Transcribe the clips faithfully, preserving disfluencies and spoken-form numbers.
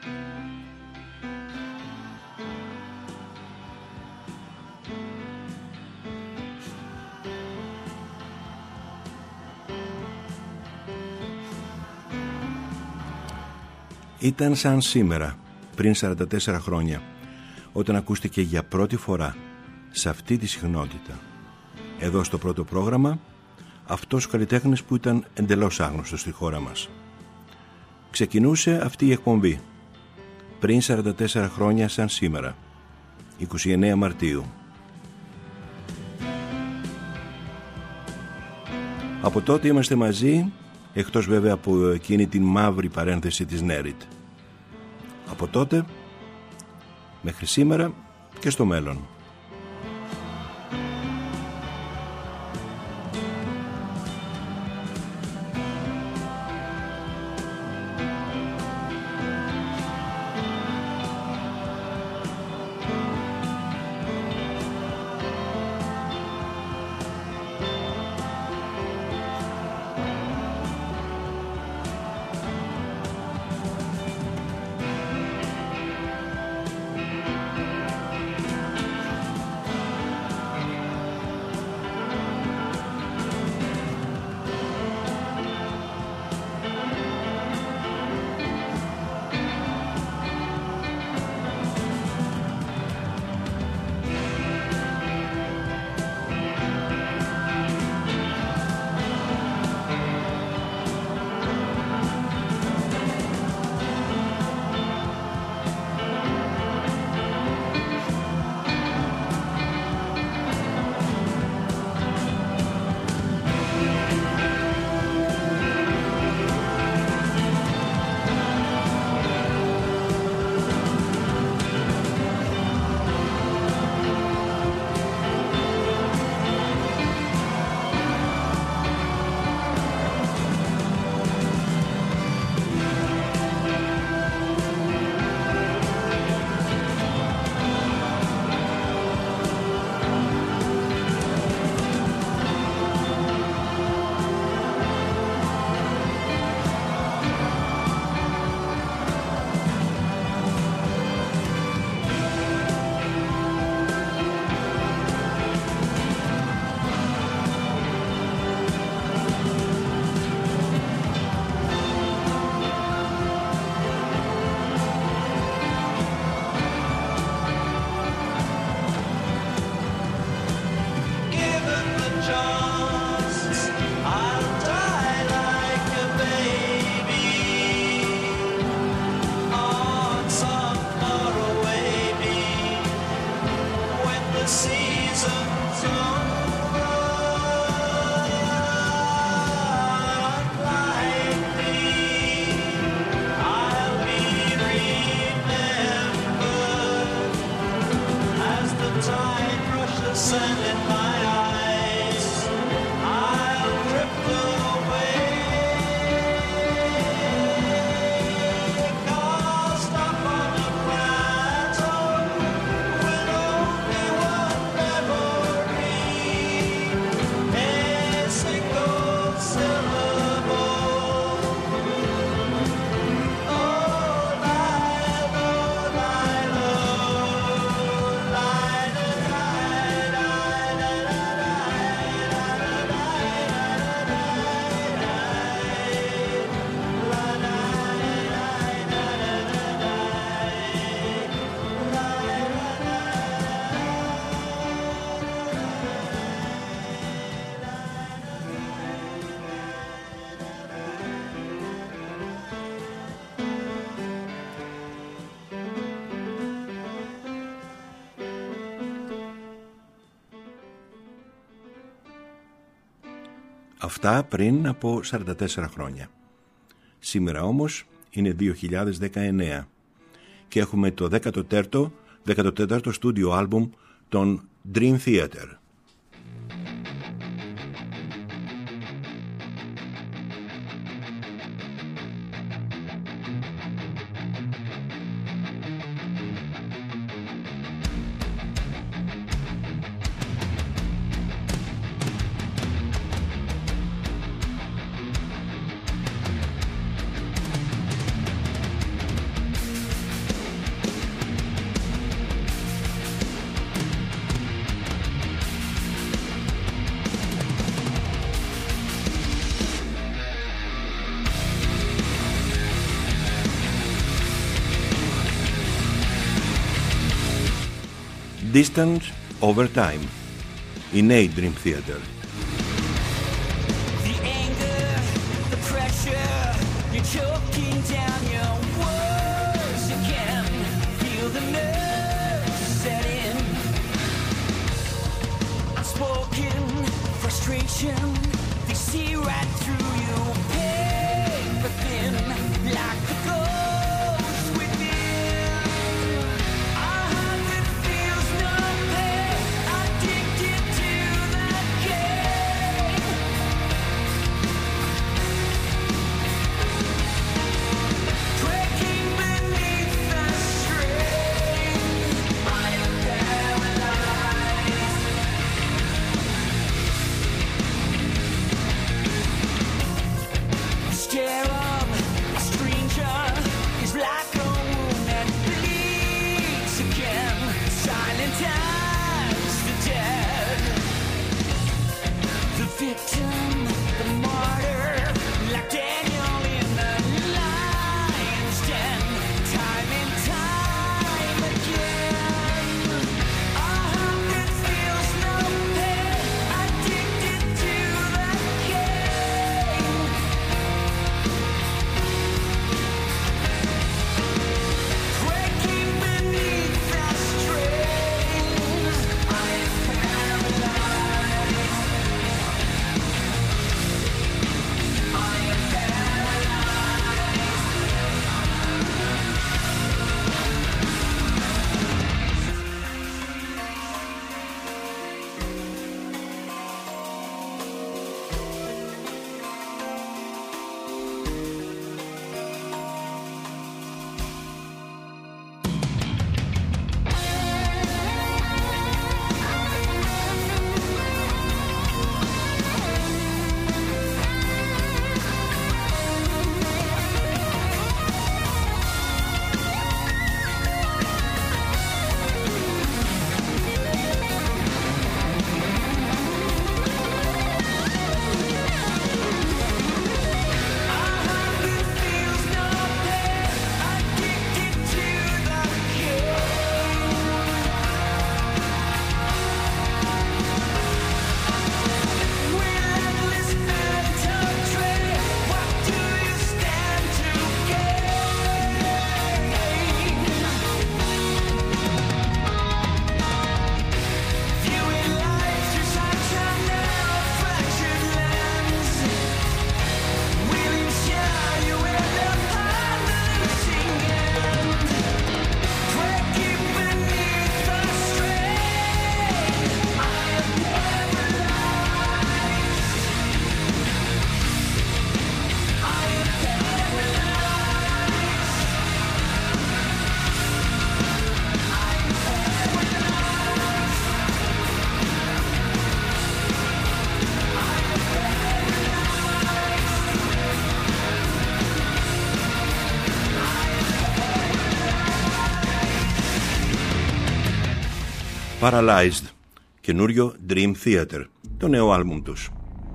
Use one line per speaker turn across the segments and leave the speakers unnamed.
Ήταν σαν σήμερα, πριν σαράντα τέσσερα χρόνια, όταν ακούστηκε για πρώτη φορά σε αυτή τη συχνότητα. Εδώ στο πρώτο πρόγραμμα, αυτός ο καλλιτέχνης που ήταν εντελώς άγνωστος στη χώρα μας. Ξεκινούσε αυτή η εκπομπή πριν σαράντα τέσσερα χρόνια σαν σήμερα, είκοσι εννέα Μαρτίου. Από τότε είμαστε μαζί, εκτός βέβαια από εκείνη την μαύρη παρένθεση της Νέριτ. Από τότε μέχρι σήμερα και στο μέλλον. Αυτά πριν από σαράντα τέσσερα χρόνια. Σήμερα όμως είναι δύο χιλιάδες δεκαεννέα και έχουμε το δέκατο τέταρτο στούντιο άλμπουμ των Dream Theater. Distance Over Time, η νέη Dream Theater.
The anger, the pressure, you're choking down your words again. Feel the nerves set in. Unspoken frustration, they see right through you. Paper thin, like the ghost within. Our heart that feels no pain, addicted to the game. Breaking beneath the strain, I am paralyzed. Stare of a stranger is like a wound that bleeds again. Silent as the dead. The victim, the martyr, like Daniel in the lion's den. Time and time again. A heart that feels no pain, addicted to the game. Breaking beneath the strain, I am paralyzed. I am
Paralyzed, καινούριο Dream Theater, το νέο άλμπουμ τους.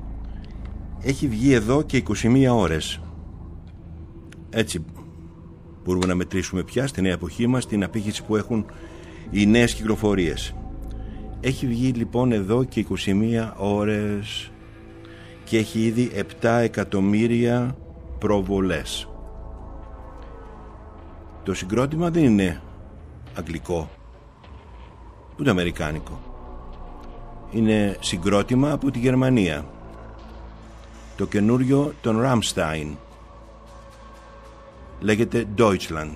Έχει βγει εδώ και είκοσι μία ώρες. Έτσι μπορούμε να μετρήσουμε πια στη νέα εποχή μας την απήχηση που έχουν οι νέες κυκλοφορίες. Έχει βγει λοιπόν εδώ και είκοσι μία ώρες και έχει ήδη επτά εκατομμύρια προβολές. Το συγκρότημα δεν είναι αγγλικό ούτε αμερικάνικο. Είναι συγκρότημα από τη Γερμανία. Το καινούριο των Rammstein λέγεται Deutschland.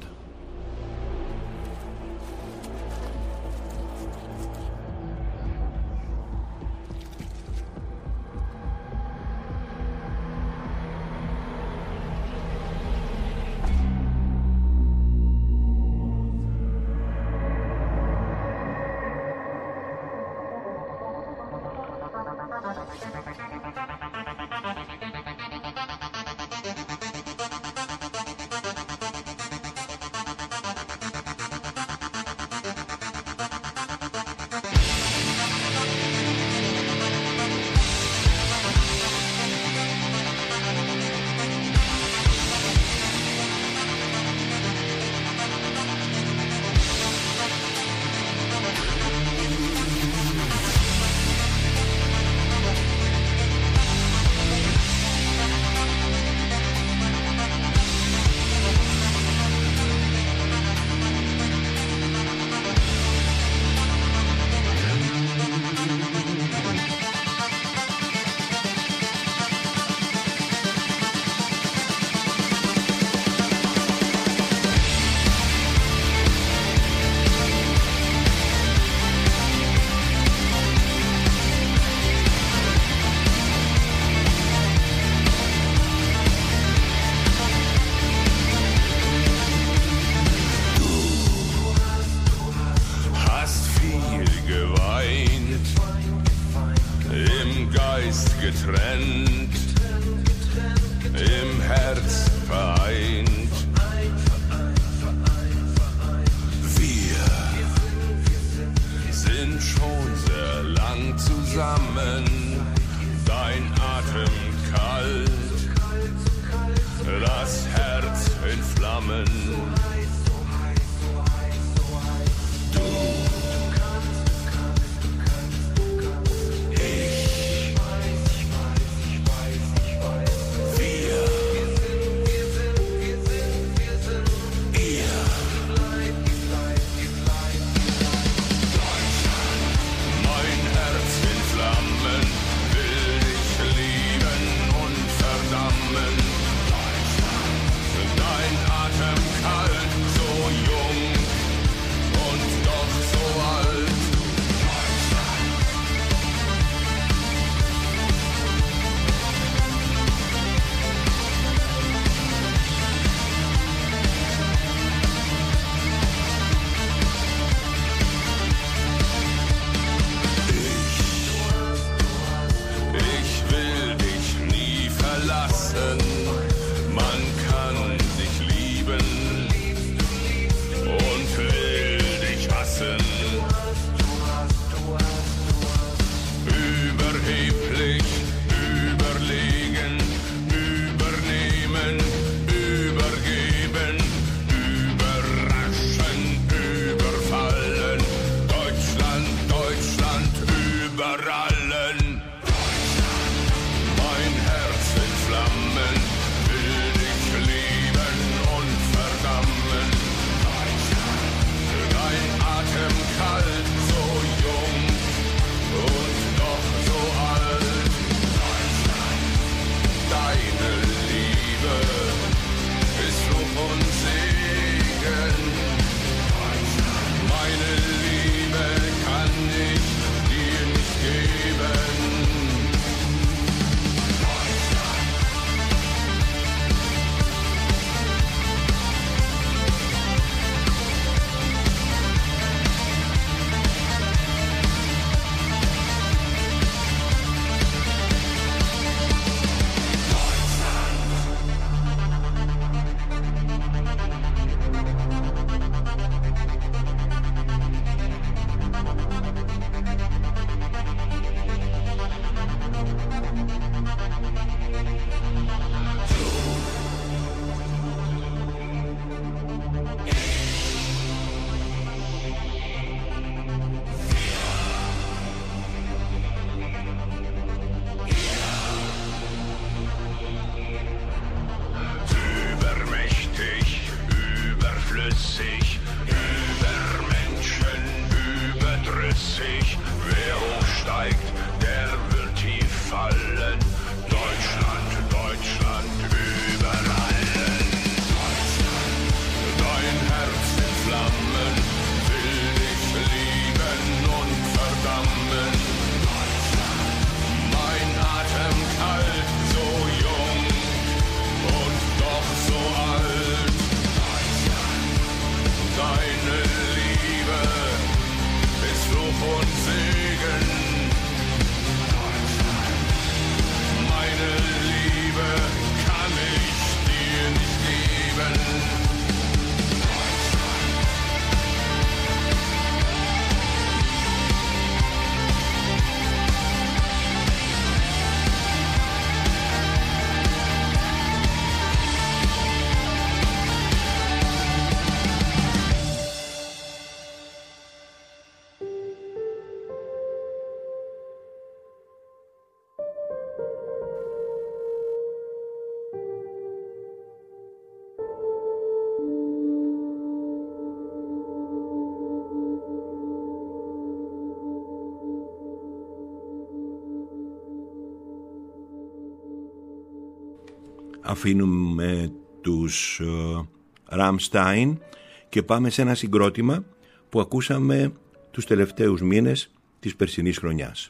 αφήνουμε τους Rammstein και πάμε σε ένα συγκρότημα που ακούσαμε τους τελευταίους μήνες της περσινής χρονιάς.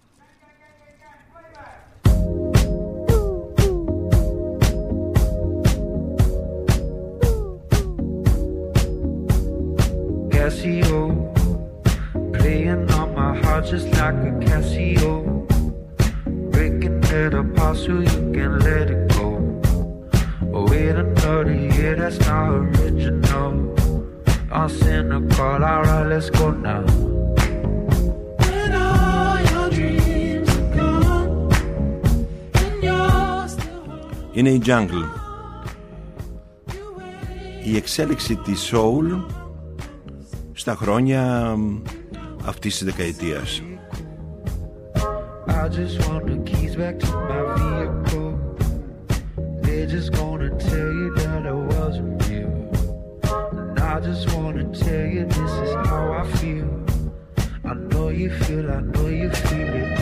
Casio, playing on my heart just like a Casio, breaking it apart so you can let it go. Oh, wait another year, that's not original. I'm cynical, alright, let's go now. When all your dreams are gone and you're still home.
Είναι η Jungle. Η εξέλιξη της soul στα χρόνια αυτής της δεκαετίας.
I just want the keys back to my vehicle. They're just gonna tell you that I wasn't real. And I just wanna tell you this is how I feel. I know you feel, I know you feel it.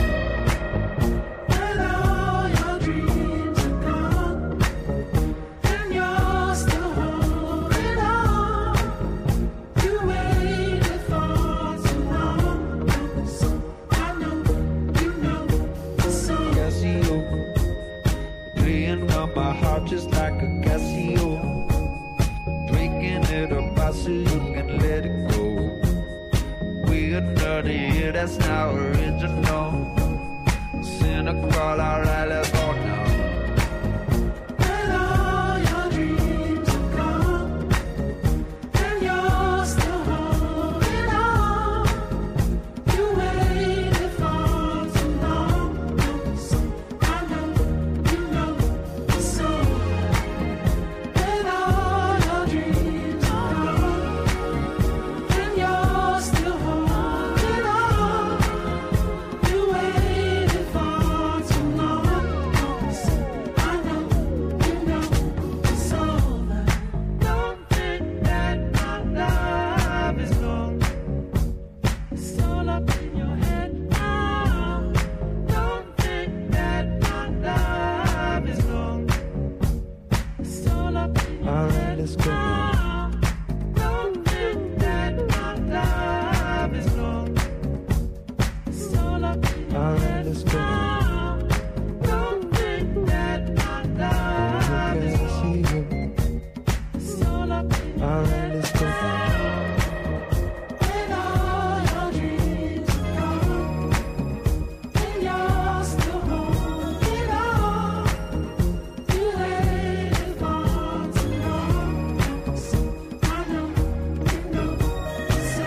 When all your dreams are gone and you're still holding on, you waited for so long. So I know, you know, so Casio, playing on my heart just like a Casio, breaking it apart so you can let it go. We're another year, that's not original. Cynical, alright, let's go now. When all your dreams are gone and you're still holding on, you waited for so long. So I know, you know, so when all your dreams are gone and you're still holding on, you waited for so long. So I know, you know, it's over. Don't think that my love is gone. It's all up in your head now. Don't think that my love is gone. It's all up in your head now. Don't think that my love is gone. It's all up in your head now. Don't think that my love is gone. It's all up in your head now. When all your dreams are gone and you're still holding on, you waited for too long. So I know, you know, so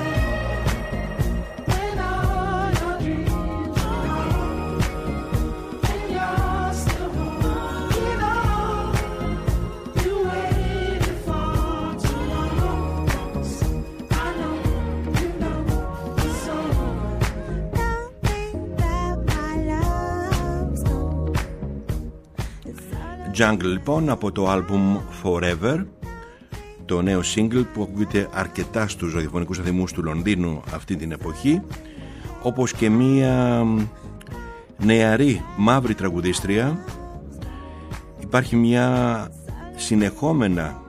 when all your dreams are gone and you're still holding on, you waited for too long. So I know, you know, so don't think that my love's gone.
Jungle λοιπόν από το άλμπουμ Forever, το νέο single που ακούγεται αρκετά στους ραδιοφωνικούς σταθμούς του Λονδίνου αυτή την εποχή, όπως και μία νεαρή μαύρη τραγουδίστρια. Υπάρχει μια συνεχόμενα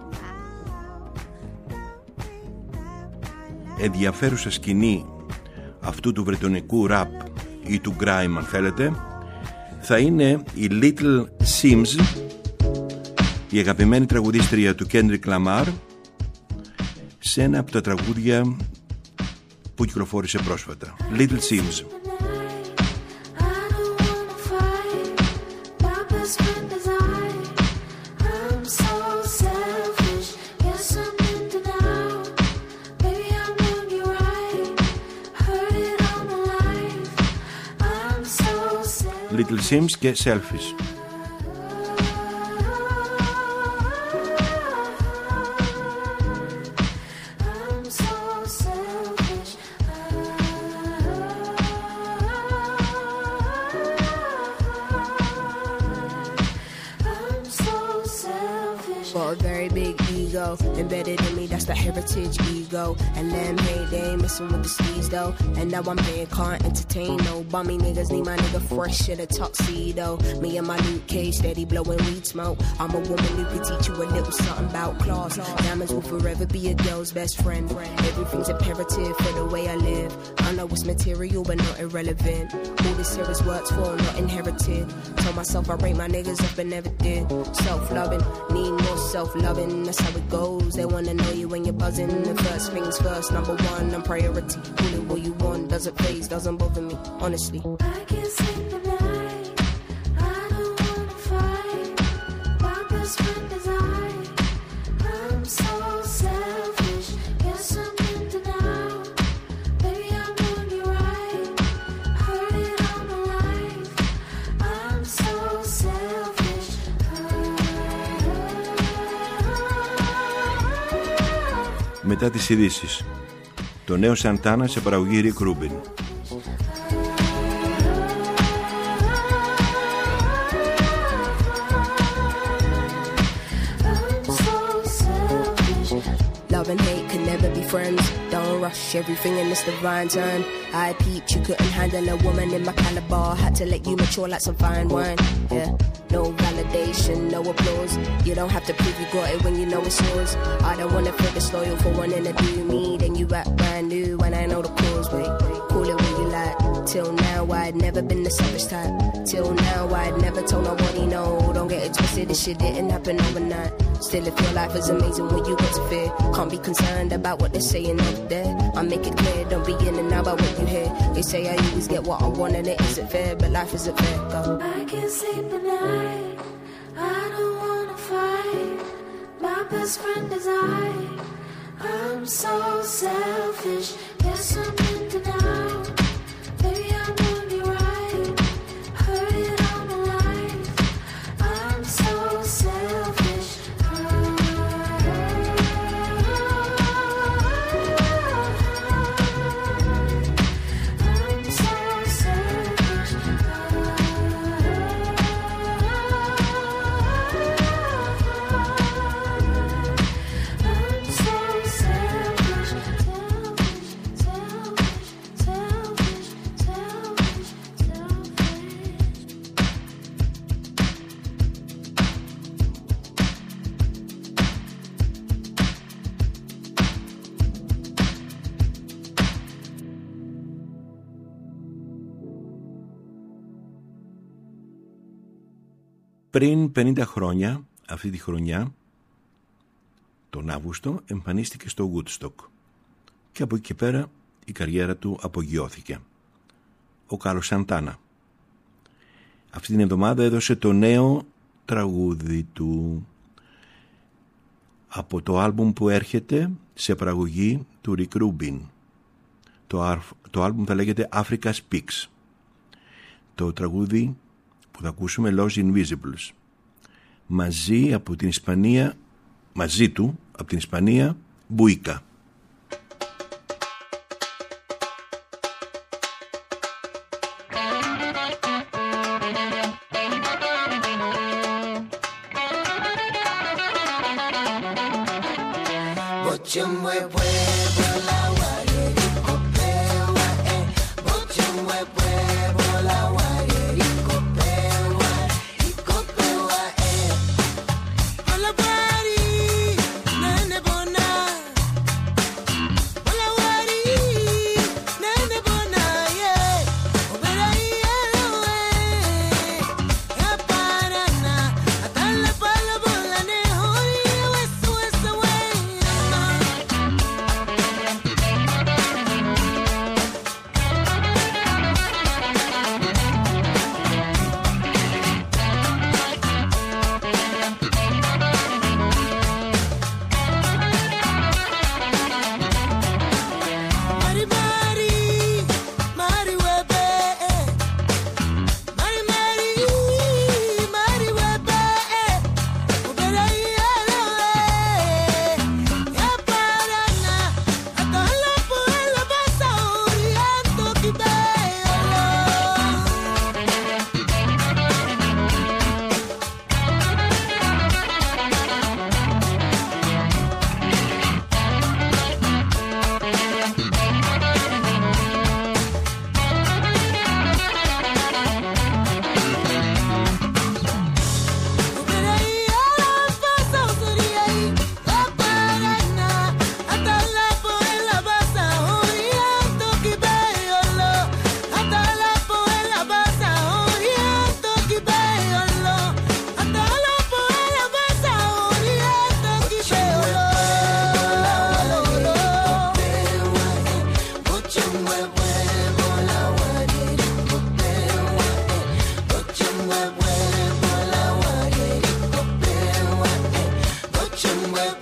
ενδιαφέρουσα σκηνή αυτού του βρετανικού rap ή του grime αν θέλετε. Θα είναι η Little Sims, η αγαπημένη τραγουδίστρια του Kendrick Lamar, σε ένα από τα τραγούδια που κυκλοφόρησε πρόσφατα. Little Sims. Little Sims και Selfish.
For a very big ego. Embedded in me, that's the heritage ego. And them, hey, they ain't messing with the steez though. And now I'm here, can't entertain no bummy niggas. Need my nigga fresh in a tuxedo. Me and my Luke Cage steady blowing weed smoke. I'm a woman who can teach you a little something about class. Diamonds will forever be a girl's best friend. Everything's imperative for the way I live. I know it's material but not irrelevant. All this here is worked for, not inherited. Told myself I rate my niggas up but never did. Self-loving, need more self-loving. That's how it goes. They wanna know you when you're buzzing. The first things first, number one, I'm priority. Call it what you want, doesn't phase, doesn't bother me, honestly.
I can't sleep at night. I don't wanna fight. My best friend is I. I'm so selfish. Guess I'm in denial. Baby, I'm on you right. Heard it all my life. I'm so selfish.
Μετά τις ειδήσεις, το νέο Σαντάνα σε παραγωγή Rick Rubin.
Love and hate can never be friends. Don't rush everything in this divine turn. I peeped, you couldn't handle a woman in my caliber. Had to let you mature like some fine wine. Yeah, no validation, no applause. You don't have to prove you got it when you know it's yours. I don't wanna feel disloyal for wanting to do me. Then you act brand new when I know the cause. Wait, call it what you like. Till now I'd never been the selfish type. Till now I'd never told nobody no. Don't get it twisted, this shit didn't happen overnight. Still if your life is amazing when you got to fear. Can't be concerned about what they're saying over there. I make it clear, don't be in and out about what you hear. They say I always get what I want and it isn't fair. But life isn't fair, go.
I can't sleep at night. I don't wanna fight. My best friend is I. I'm so selfish. Guess I'm in denial. Baby, I'm on you right. Heard it all my life. I'm so selfish.
Πριν πενήντα χρόνια, αυτή τη χρονιά, τον Αύγουστο, εμφανίστηκε στο Woodstock και από εκεί και πέρα η καριέρα του απογειώθηκε. Ο Κάρλος Σαντάνα. Αυτή την εβδομάδα έδωσε το νέο τραγούδι του από το άλμπουμ που έρχεται σε παραγωγή του Rick Rubin. Το, το άλμπουμ θα λέγεται Africa Speaks. Το τραγούδι που θα ακούσουμε Los Invisibles. Μαζί από την Ισπανία, μαζί του από την Ισπανία, Μπουίκα.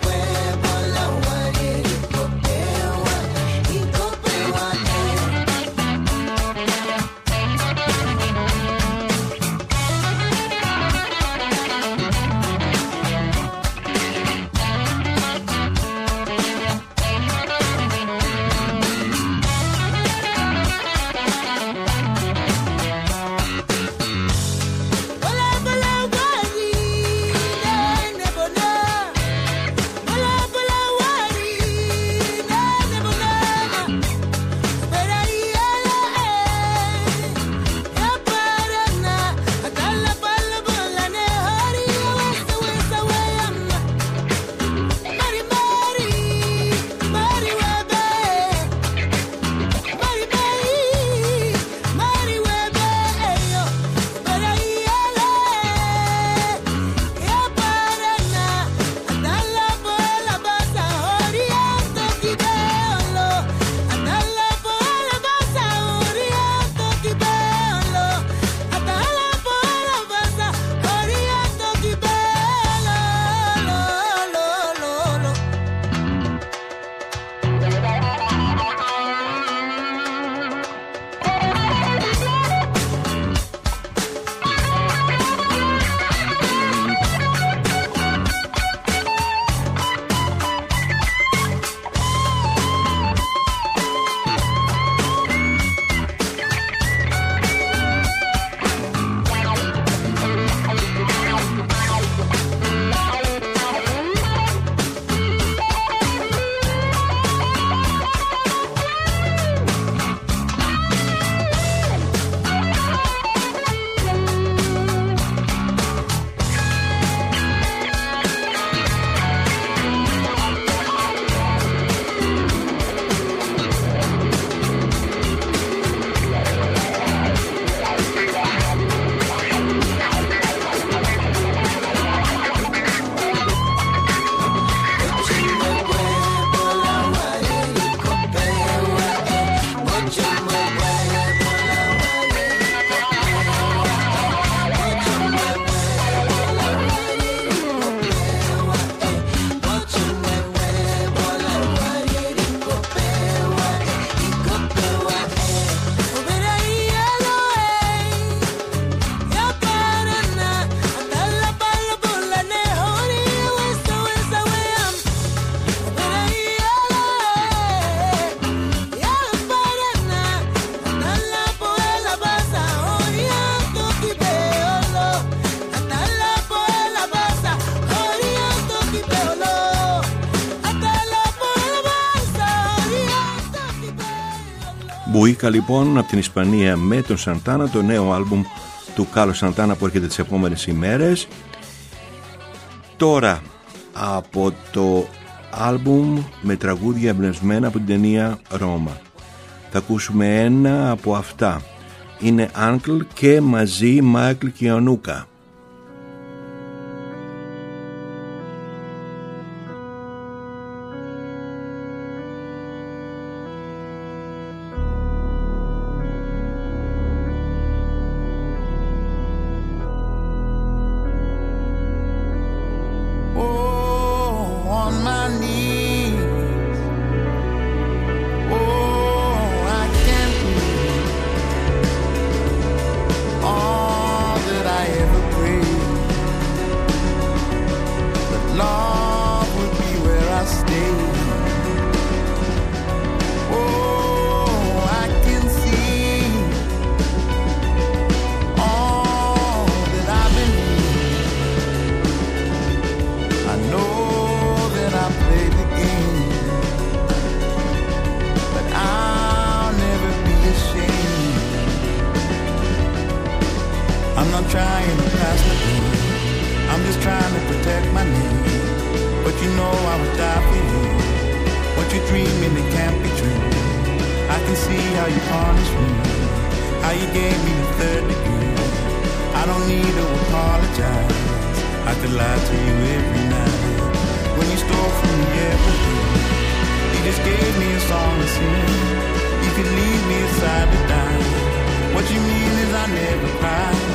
Μπουίκα λοιπόν από την Ισπανία με τον Σαντάνα, το νέο άλμπουμ του Κάρλος Σαντάνα που έρχεται τις επόμενες ημέρες. Τώρα από το άλμπουμ με τραγούδια εμπνευσμένα από την ταινία Ρώμα θα ακούσουμε ένα από αυτά. Είναι Uncle και μαζί Μάικλ και Ονούκα.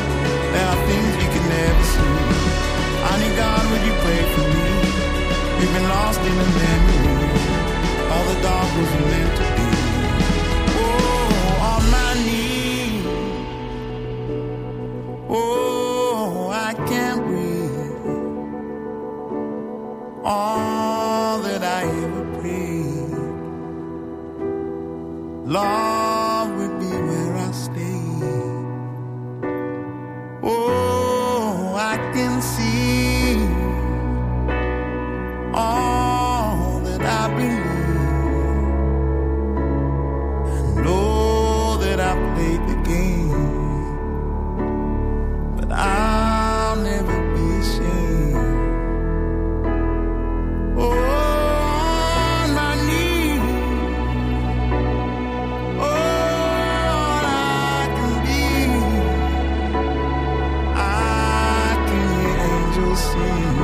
Honey, God, would you pray for me? If living lost in a memory. All the dark wasn't meant to be. Oh, on my knees. Oh, I can't breathe. All that I ever prayed, love would be where I stay. Oh, I can see all that I believe. I know that I played the game, but I'll never be ashamed. Oh, on my knees. Oh, all I can be. I can hear angels sing.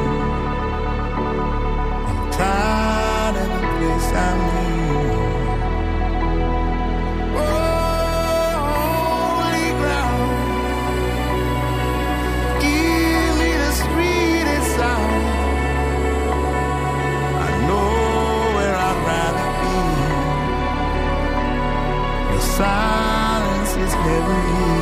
I'm tired of the place I'm in. Oh, holy ground, give me the sweetest sound. I know where I'd rather be. Your silence is heavenly.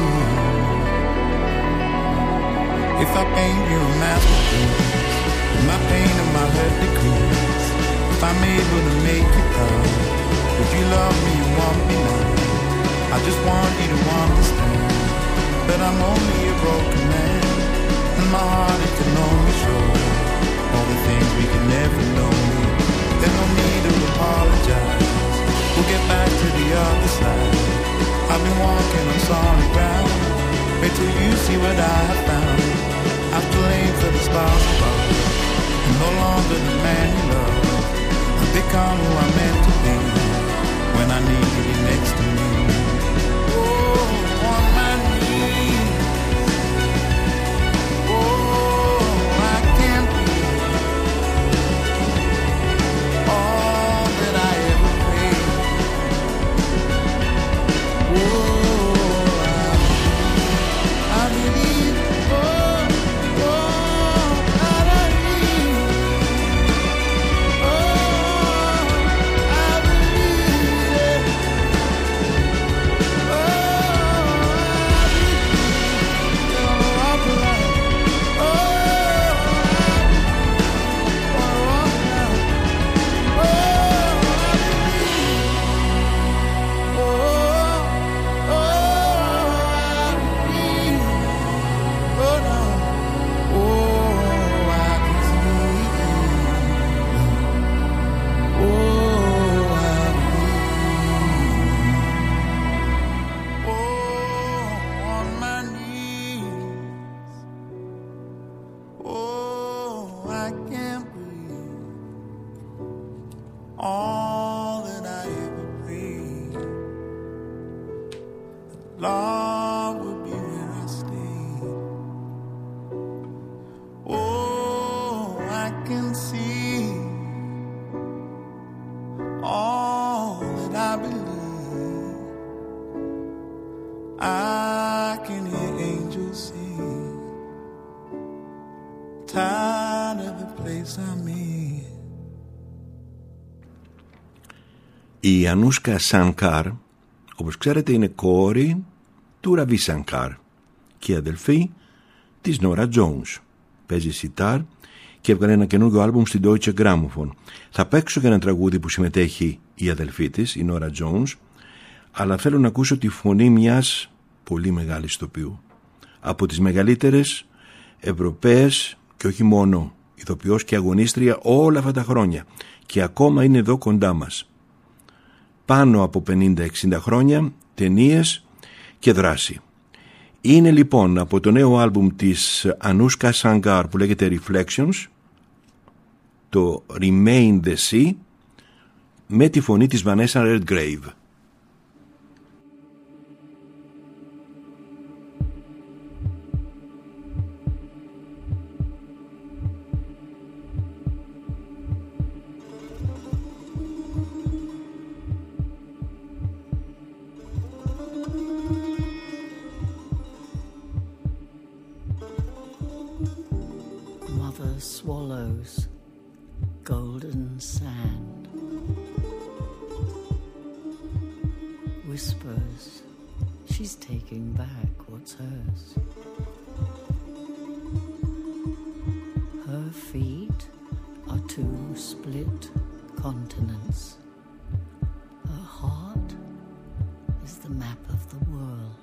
If I paint you a masterpiece, my pain and my hurt decrease. If I'm able to make you proud, would you love me and want me now? I just want you to understand that I'm only a broken man, and my heart it can only show all the things we can never know. There's no need to apologize. We'll get back to the other side. I've been walking on solid ground. Wait till you see what I have found. I've played for the stars above. I'm no longer the man you love. I've become who I'm meant to be when I need you next to me. Oh, on my knees. Oh, I can't breathe. All that I ever prayed. Oh, I, I believe. Oh, oh, I believe. All that I ever prayed, love would be where I stay. Oh, I can see all that I believe. I can hear angels sing. Tired of the place I'm in.
Η Ανούσκα Σανκάρ, όπως ξέρετε, είναι κόρη του Ραβί Σανκάρ και αδελφή της Νόρα Τζόουνς. Παίζει σιτάρ και έβγαλε ένα καινούργιο άλμπουμ στην Deutsche Grammophon. Θα παίξω και ένα τραγούδι που συμμετέχει η αδελφή της, η Νόρα Τζόουνς, αλλά θέλω να ακούσω τη φωνή μιας πολύ μεγάλης ηθοποιού. Από τις μεγαλύτερες Ευρωπαίες και όχι μόνο, ηθοποιός και αγωνίστρια όλα αυτά τα χρόνια και ακόμα είναι εδώ κοντά μας. Πάνω από πενήντα εξήντα χρόνια, ταινίες και δράση. Είναι λοιπόν από το νέο άλμπουμ της Ανούσκα Σανκάρ που λέγεται Reflections, το Remain the Sea, με τη φωνή της Vanessa Redgrave.
Swallows, golden sand. Whispers, she's taking back what's hers. Her feet are two split continents. Her heart is the map of the world.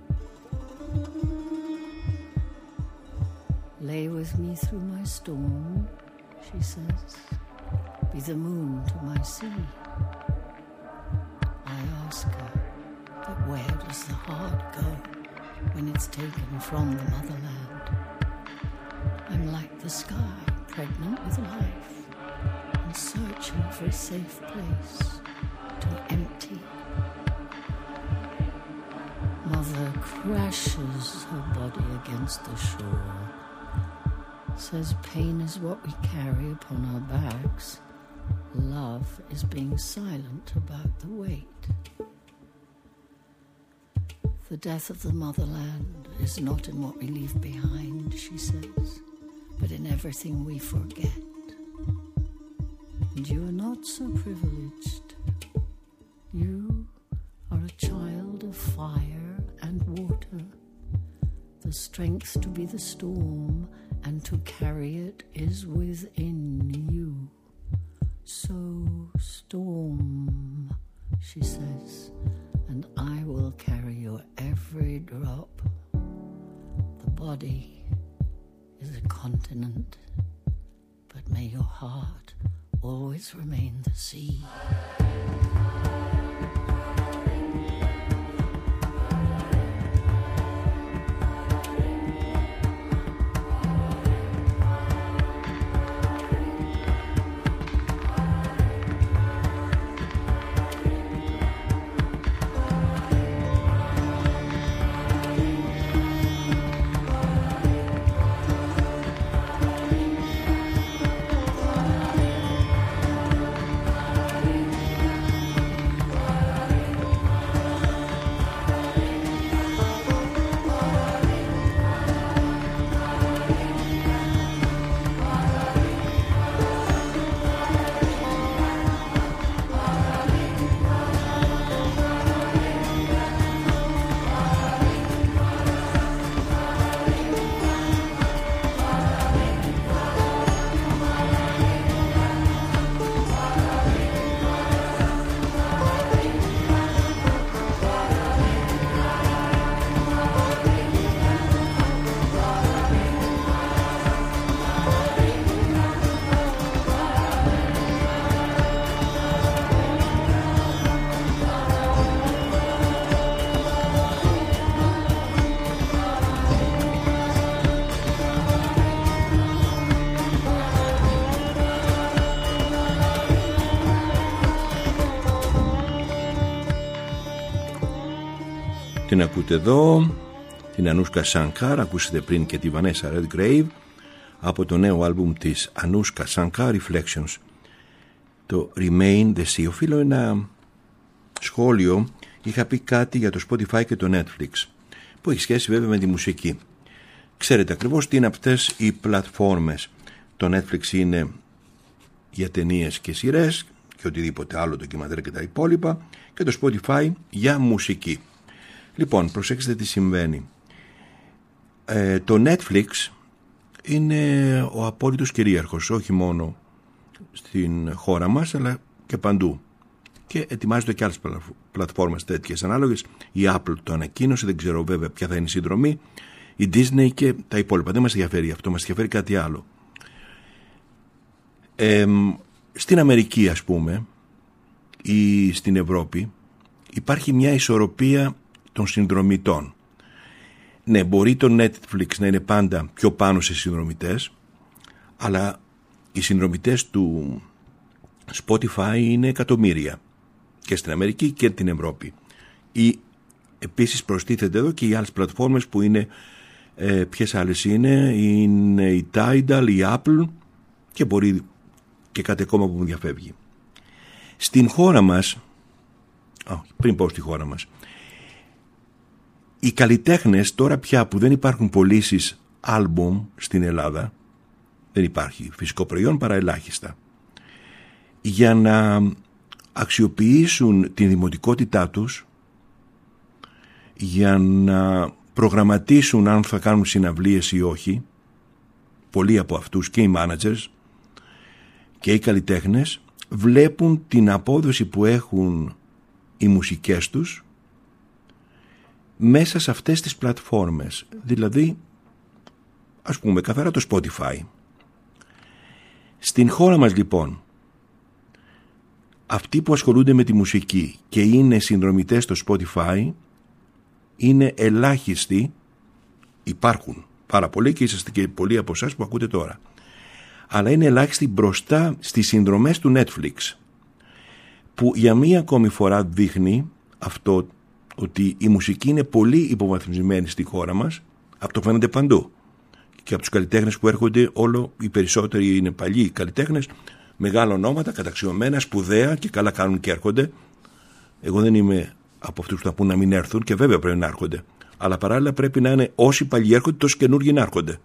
Lay with me through my storm, she says. Be the moon to my sea. I ask her, but where does the heart go when it's taken from the motherland? I'm like the sky, pregnant with life, and searching for a safe place to empty. Mother crashes her body against the shore, says pain is what we carry upon our backs. Love is being silent about the weight. The death of the motherland is not in what we leave behind, she says, but in everything we forget. And you are not so privileged. You are a child of fire and water. The strength to be the storm and to carry it is within you. So storm, she says, and I will carry your every drop. The body is a continent, but may your heart always remain the sea.
Την ακούτε εδώ, την Ανούσκα Σάνκαρ, ακούσετε πριν και τη Vanessa Redgrave από το νέο άλμπουμ της Ανούσκα Σάνκαρ, Reflections, το Remain the Sea. Οφείλω ένα σχόλιο, είχα πει κάτι για το Spotify και το Netflix που έχει σχέση βέβαια με τη μουσική. Ξέρετε ακριβώς τι είναι αυτές οι πλατφόρμες. Το Netflix είναι για ταινίες και σειρές και οτιδήποτε άλλο, ντοκιμαντέρ και τα υπόλοιπα, και το Spotify για μουσική. Λοιπόν, προσέξτε τι συμβαίνει. Ε, το Netflix είναι ο απόλυτος κυρίαρχος, όχι μόνο στην χώρα μας, αλλά και παντού. Και ετοιμάζονται και άλλες πλατφόρμες τέτοιες ανάλογες. Η Apple το ανακοίνωσε, δεν ξέρω βέβαια ποια θα είναι η συνδρομή. Η Disney και τα υπόλοιπα. Δεν μας ενδιαφέρει αυτό, μας ενδιαφέρει κάτι άλλο. Ε, στην Αμερική, ας πούμε, ή στην Ευρώπη, υπάρχει μια ισορροπία των συνδρομητών. Ναι, μπορεί το Netflix να είναι πάντα πιο πάνω σε συνδρομητές, αλλά οι συνδρομητές του Spotify είναι εκατομμύρια και στην Αμερική και την Ευρώπη. Ή επίσης προστίθεται εδώ και οι άλλες πλατφόρμες που είναι, ε, ποιες άλλες είναι, είναι η Tidal, η Apple και μπορεί και κάτι ακόμα που μου διαφεύγει. Στην χώρα μας, oh, πριν πω στη χώρα μας, οι καλλιτέχνες τώρα πια που δεν υπάρχουν πωλήσεις άλμπουμ στην Ελλάδα, δεν υπάρχει φυσικό προϊόν παρά ελάχιστα, για να αξιοποιήσουν την δημοτικότητά τους, για να προγραμματίσουν αν θα κάνουν συναυλίες ή όχι. Πολλοί από αυτούς, και οι managers και οι καλλιτέχνες, βλέπουν την απόδοση που έχουν οι μουσικές τους μέσα σε αυτές τις πλατφόρμες, δηλαδή ας πούμε καθαρά το Spotify. Στην χώρα μας λοιπόν, αυτοί που ασχολούνται με τη μουσική και είναι συνδρομητές στο Spotify είναι ελάχιστοι. Υπάρχουν πάρα πολλοί και είσαστε και πολλοί από εσάς που ακούτε τώρα, αλλά είναι ελάχιστοι μπροστά στις συνδρομές του Netflix, που για μία ακόμη φορά δείχνει αυτό, ότι η μουσική είναι πολύ υποβαθμισμένη στη χώρα μας. Αυτό φαίνεται παντού και από τους καλλιτέχνες που έρχονται, όλο οι περισσότεροι είναι παλιοί καλλιτέχνες, μεγάλα ονόματα, καταξιωμένα, σπουδαία, και καλά κάνουν και έρχονται. Εγώ δεν είμαι από αυτούς που θα πούν να μην έρθουν, και βέβαια πρέπει να έρχονται, αλλά παράλληλα πρέπει να είναι όσοι παλιοί έρχονται, τόσο καινούργιοι να έρχονται.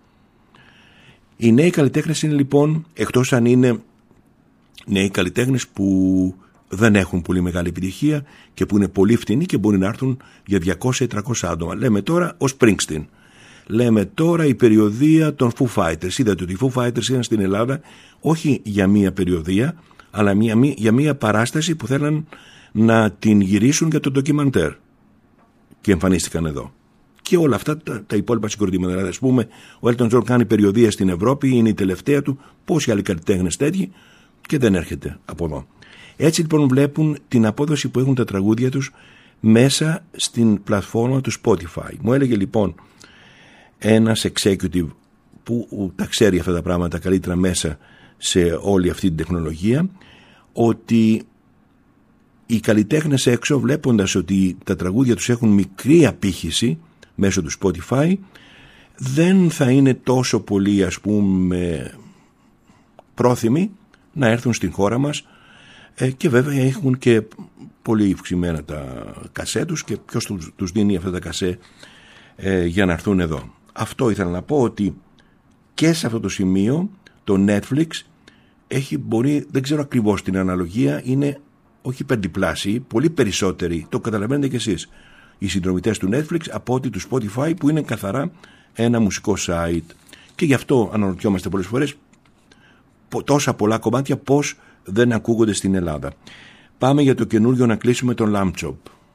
Οι νέοι καλλιτέχνες είναι λοιπόν, εκτός αν είναι νέοι καλλιτέχνες που δεν έχουν πολύ μεγάλη επιτυχία και που είναι πολύ φτηνοί και μπορεί να έρθουν για διακόσια ή τριακόσια άτομα. Λέμε τώρα ο Springsteen. Λέμε τώρα η περιοδεία των Foo Fighters. Είδατε ότι οι Foo Fighters ήταν στην Ελλάδα όχι για μία περιοδεία, αλλά μια, για μία παράσταση που θέλαν να την γυρίσουν για το ντοκιμαντέρ. Και εμφανίστηκαν εδώ. Και όλα αυτά τα, τα υπόλοιπα συγκροτήματα. Δηλαδή, ας πούμε, ο Elton John κάνει περιοδεία στην Ευρώπη, είναι η τελευταία του. Πόσοι άλλοι καλλιτέχνες τέτοιοι, και δεν έρχεται από εδώ. Έτσι λοιπόν βλέπουν την απόδοση που έχουν τα τραγούδια τους μέσα στην πλατφόρμα του Spotify. Μου έλεγε λοιπόν ένας executive που τα ξέρει αυτά τα πράγματα καλύτερα μέσα σε όλη αυτή την τεχνολογία, ότι οι καλλιτέχνες έξω, βλέποντας ότι τα τραγούδια τους έχουν μικρή απήχηση μέσω του Spotify, δεν θα είναι τόσο πολύ, ας πούμε, πρόθυμοι να έρθουν στην χώρα μας, ε, και βέβαια έχουν και πολύ ευξημένα τα κασέ τους, και ποιος τους, τους δίνει αυτά τα κασέ ε, για να έρθουν εδώ. Αυτό ήθελα να πω, ότι και σε αυτό το σημείο το Netflix έχει, μπορεί, δεν ξέρω ακριβώς την αναλογία, είναι όχι πεντιπλάσιοι, πολύ περισσότεροι, το καταλαβαίνετε κι εσείς, οι συνδρομητές του Netflix από ότι του Spotify, που είναι καθαρά ένα μουσικό site. Και γι' αυτό αναρωτιόμαστε πολλές φορές τόσα πολλά κομμάτια πώς δεν ακούγονται στην Ελλάδα. Πάμε για το καινούριο, να κλείσουμε τον Lamb Chop.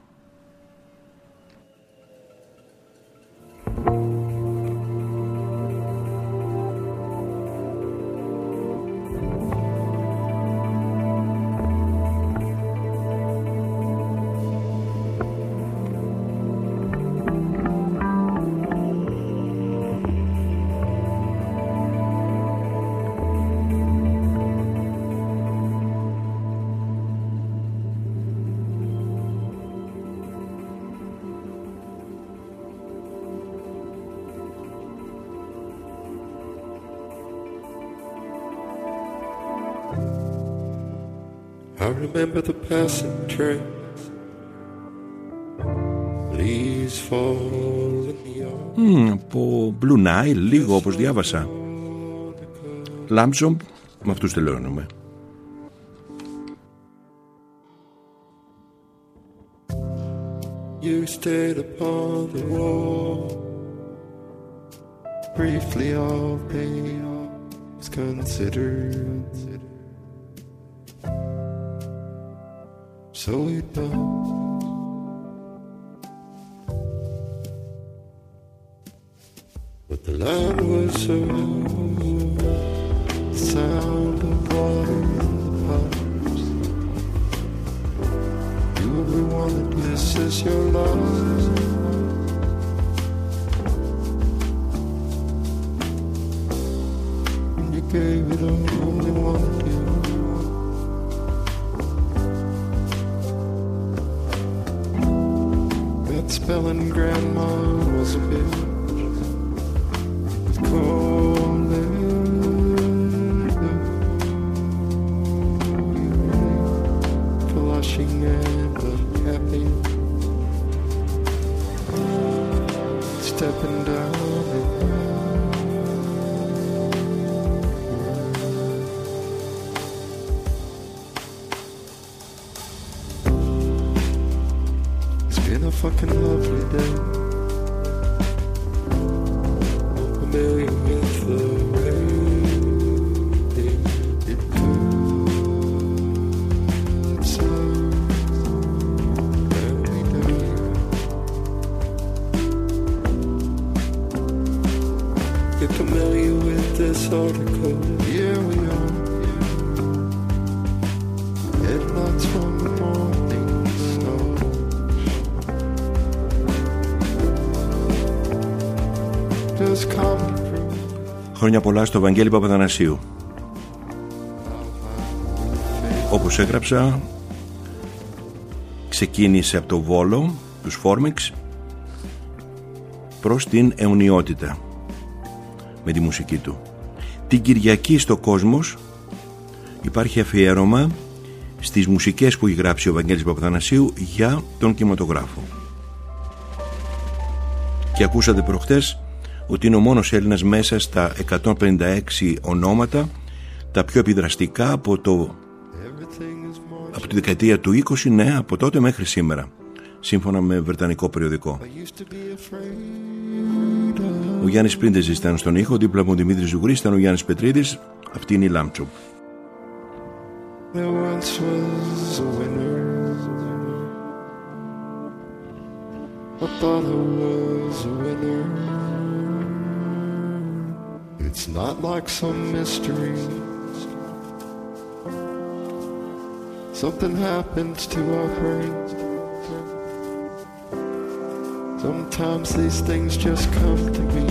I remember the passing trains, leaves fall in the yard.
Mm, από Blue Nile, λίγο όπως διάβασα. Lamb Chop, με αυτούς τελειώνουμε.
You stayed upon the wall, briefly all pain was considered. So we don't. But the land was so the sound of water in the pipes. You will be one that misses your life. And you gave it all, only wanted you. Spelling grandma was a bitch with cold liquor, flushing and unhappy, stepping down the a fucking lovely day. I'm familiar with the way it goes every day. Get familiar with this article. Here we are. Headlights from the morning snow. Just come through.
Χρόνια πολλά στο Βαγγέλη Παπαθανασίου. Όπως έγραψα, ξεκίνησε από το Βόλο, τους Φόρμιξ, προς την αιωνιότητα με τη μουσική του. Την Κυριακή στο Κόσμος υπάρχει αφιέρωμα στις μουσικές που έχει γράψει ο Βαγγέλης Παπαθανασίου για τον κινηματογράφο. Και ακούσατε προχτές ότι είναι ο μόνος Έλληνας μέσα στα εκατόν πενήντα έξι ονόματα, τα πιο επιδραστικά από, το, από τη δεκαετία του είκοσι, ναι, από τότε μέχρι σήμερα, σύμφωνα με βρετανικό περιοδικό. Ο Γιάννης Πρίντεζης ήταν στον ήχο, δίπλα από τον Δημήτρη Ζουγρής ήταν ο Γιάννης Πετρίδης, αυτή είναι η Λάμτσοπ.
There once was a winner. I thought I was a winner. It's not like some mystery. Something happens to our brains. Sometimes these things just come to me.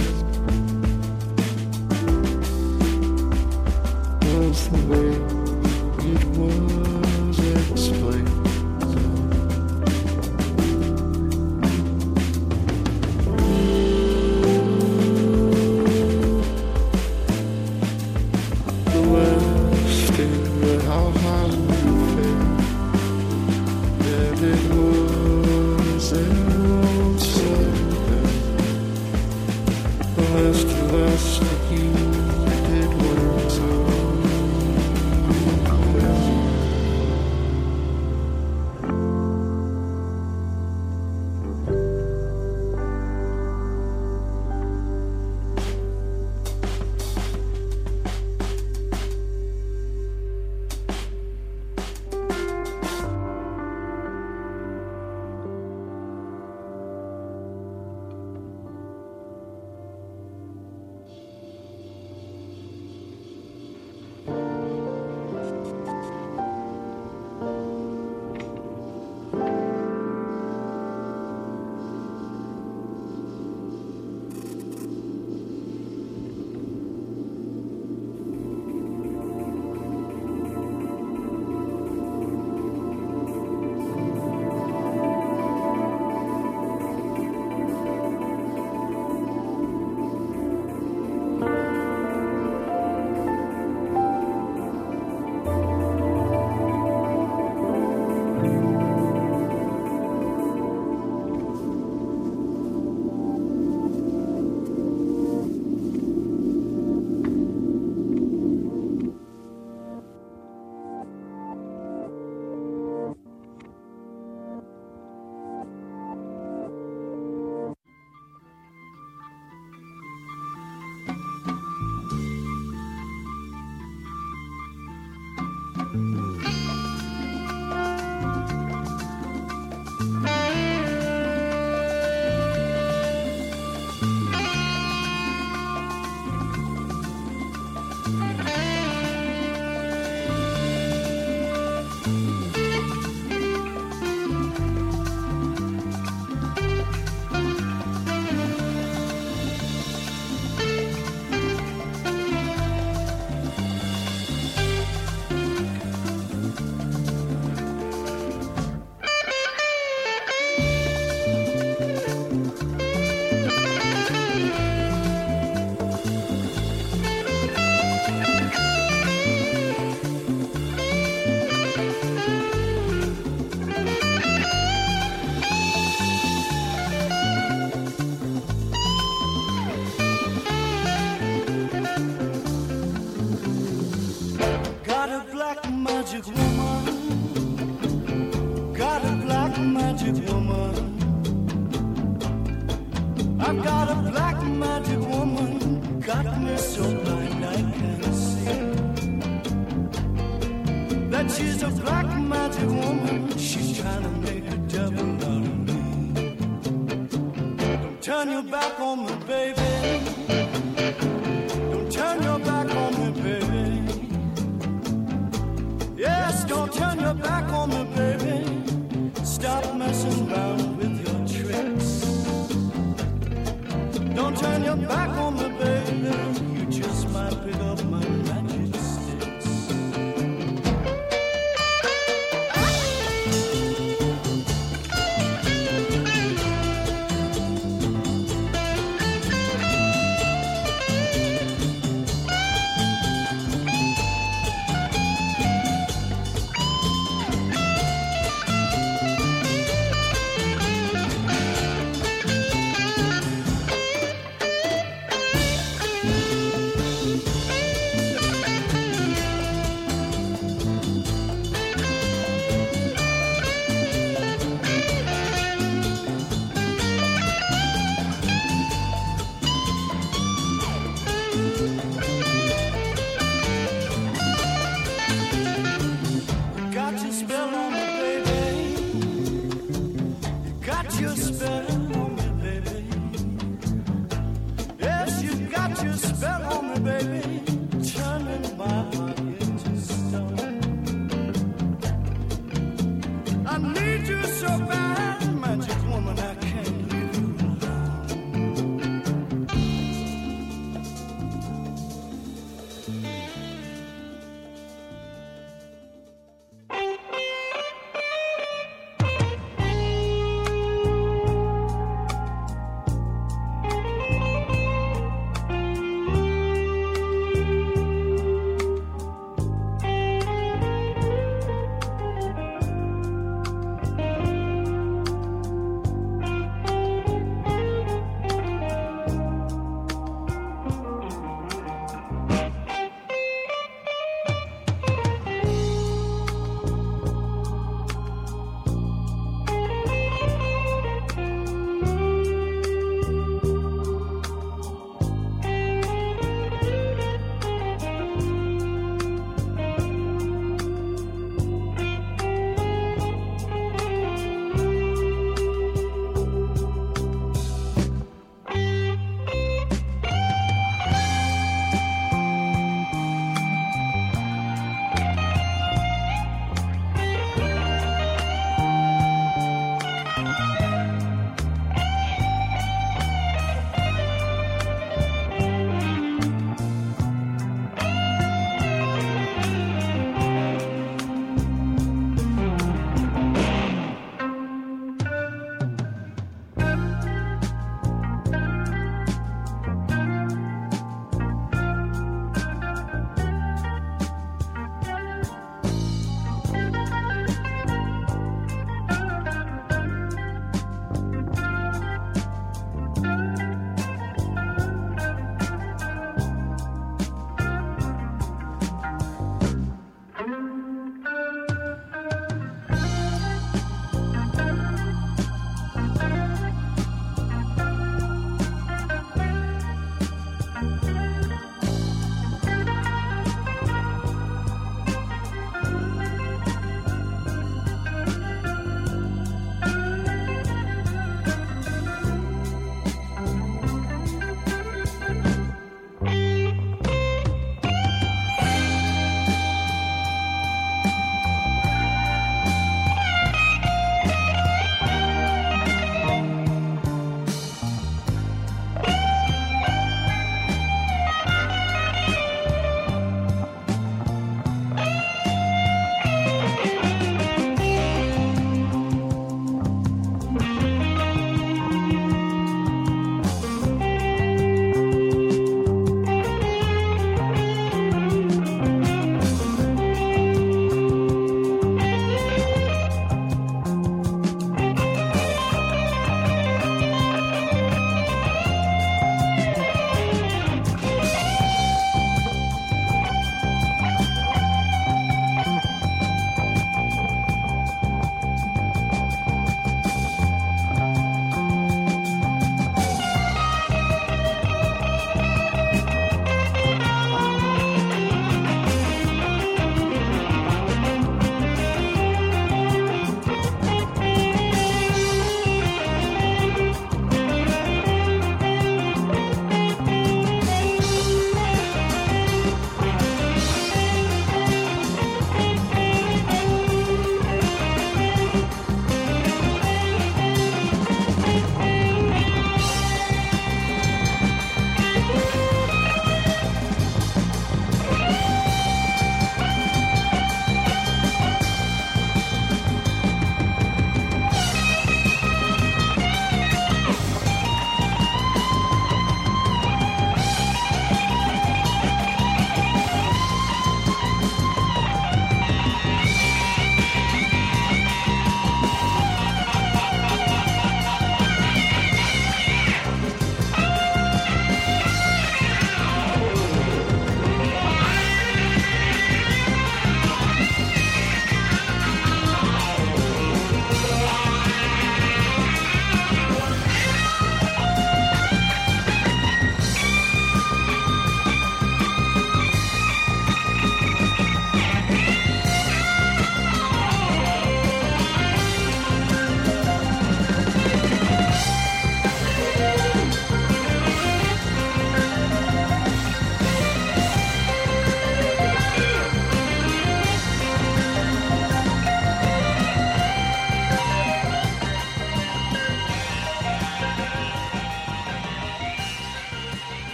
That's the way it was explained. The West in how high we fell, and it was outside. The last and last of you did work so.
magic woman, got a black magic woman. I've got a black magic woman, got me so blind I can't see. That she's a black magic woman, she's trying to make a devil out of me. Don't turn your back on me, baby. Don't turn your back on me, baby. Yes, don't turn your back on me, baby. Stop messing around with your tricks. Don't turn your back on me, baby. You just might pick up my magic sticks.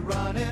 running.